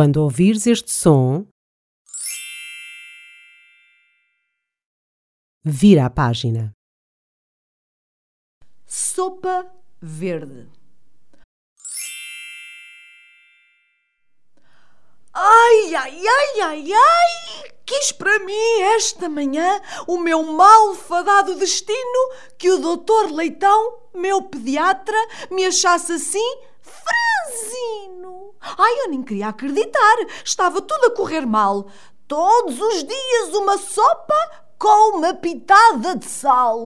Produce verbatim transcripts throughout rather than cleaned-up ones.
Quando ouvires este som, vira a página. Sopa verde. Ai, ai, ai, ai, ai! Quis para mim esta manhã o meu malfadado destino que o doutor Leitão, meu pediatra, me achasse assim franzino. Ai, eu nem queria acreditar. Estava tudo a correr mal. Todos os dias uma sopa com uma pitada de sal.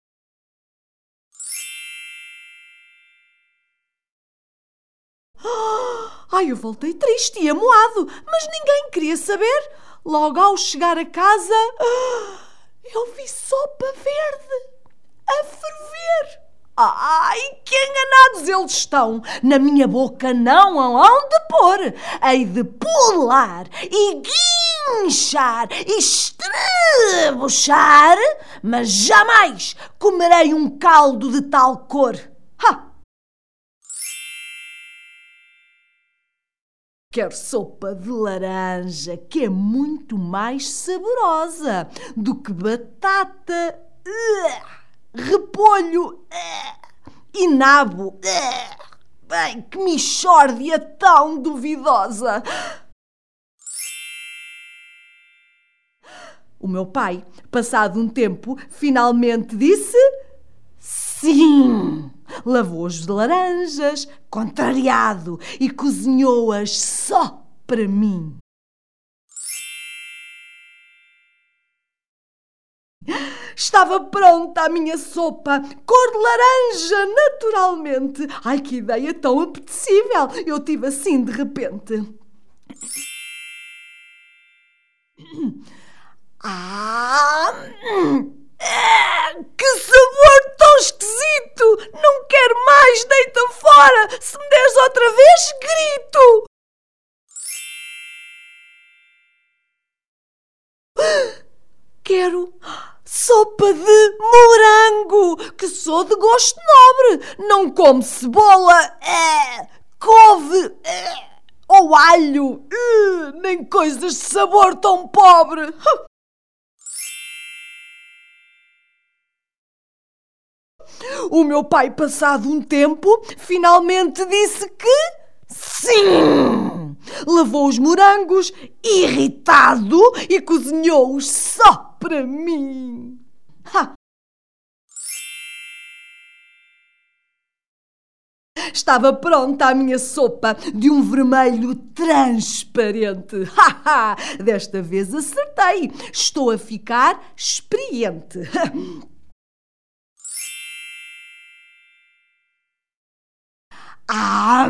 Ai, eu voltei triste e amuado, mas ninguém queria saber. Logo ao chegar a casa, eu vi sopa verde a ferver. Ai, que enganados eles estão! Na minha boca não hão de pôr. Hei de pular e guinchar e estrebuchar, mas jamais comerei um caldo de tal cor. Ha! Quero sopa de laranja, que é muito mais saborosa do que batata, uh, repolho uh, e nabo. Uh, bem, que mixórdia tão duvidosa! O meu pai, passado um tempo, finalmente disse sim. Lavou as laranjas, contrariado, e cozinhou-as só para mim. Estava pronta a minha sopa, cor de laranja, naturalmente. Ai, que ideia tão apetecível! Eu tive assim de repente. Ah! Que sabor tão esquisito! Não quero mais, deita fora! Se me deres outra vez, grito! Quero sopa de morango, que sou de gosto nobre. Não como cebola, é, couve é, ou alho, é, nem coisas de sabor tão pobre. O meu pai, passado um tempo, finalmente disse que sim! Lavou os morangos, irritado, e cozinhou-os só para mim. Ha! Estava pronta a minha sopa de um vermelho transparente. Ha, ha! Desta vez acertei. Estou a ficar experiente. Ah!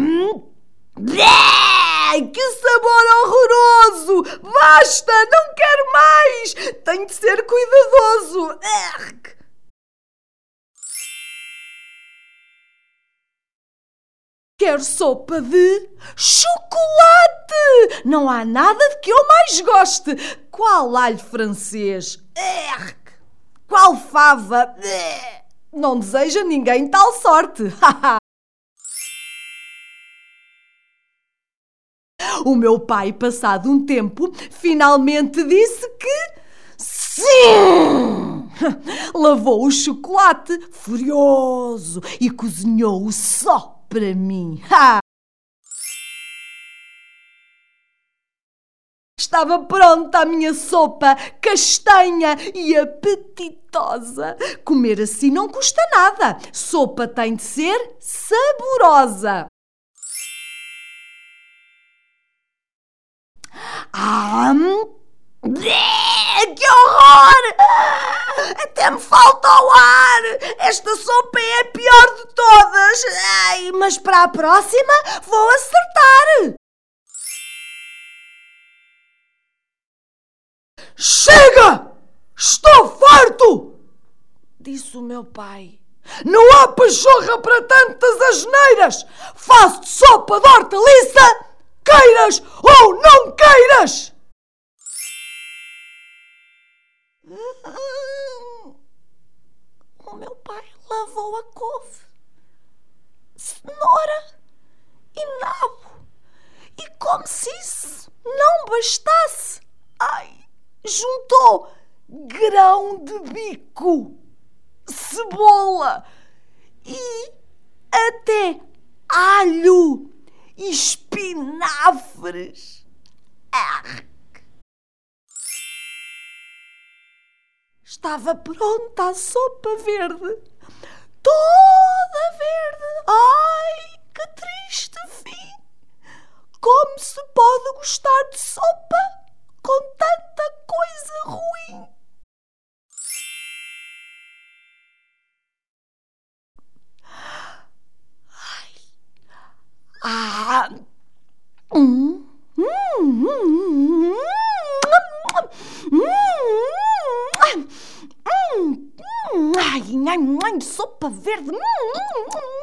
Blé! Que sabor horroroso! Basta! Não quero mais! Tenho de ser cuidadoso! Erg! Quero sopa de chocolate! Não há nada de que eu mais goste! Qual alho francês? Erg! Qual fava? Blé! Não deseja ninguém tal sorte! Haha! O meu pai, passado um tempo, finalmente disse que sim! Lavou o chocolate, furioso, e cozinhou-o só para mim. Ha! Estava pronta a minha sopa, castanha e apetitosa. Comer assim não custa nada. Sopa tem de ser saborosa. Ah, que horror! Até me falta o ar! Esta sopa é a pior de todas! Ai, mas para a próxima vou acertar! Chega! Estou farto! Disse o meu pai. Não há pachorra para tantas asneiras! Faço-te sopa de hortaliça! Queiras ou não queiras! O meu pai lavou a couve, cenoura e nabo E como se isso não bastasse, ai, juntou grão de bico, cebola e até alho e espinafres. Ah! Estava pronta a sopa verde, toda verde. Ai, que triste fim! Como se pode gostar de sopa com tanta coisa ruim? Ai. Ah! Hum. Hum. Hum. Hum. Hum. Ai, ai, ai, sopa verde. Hum.